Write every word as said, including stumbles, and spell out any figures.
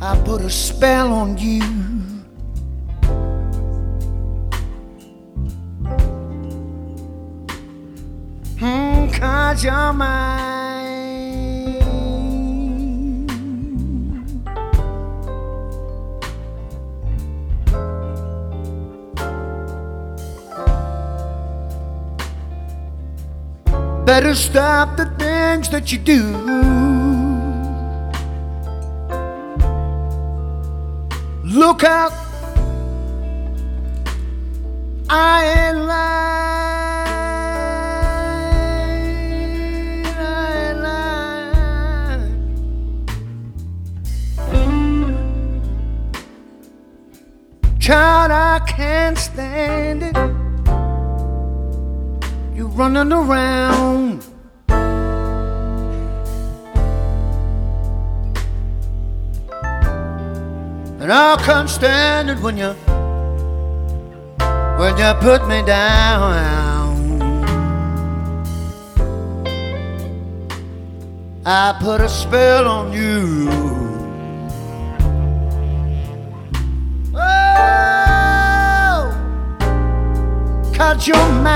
I put a spell on you. Hmm, 'cause you're mine. Better stop the things that you do. Look out, I ain't lying, I ain't lying. Child, I can't stand it. You running around, and I can't stand it when you when you put me down. I put a spell on you. Oh, 'cause you're mine.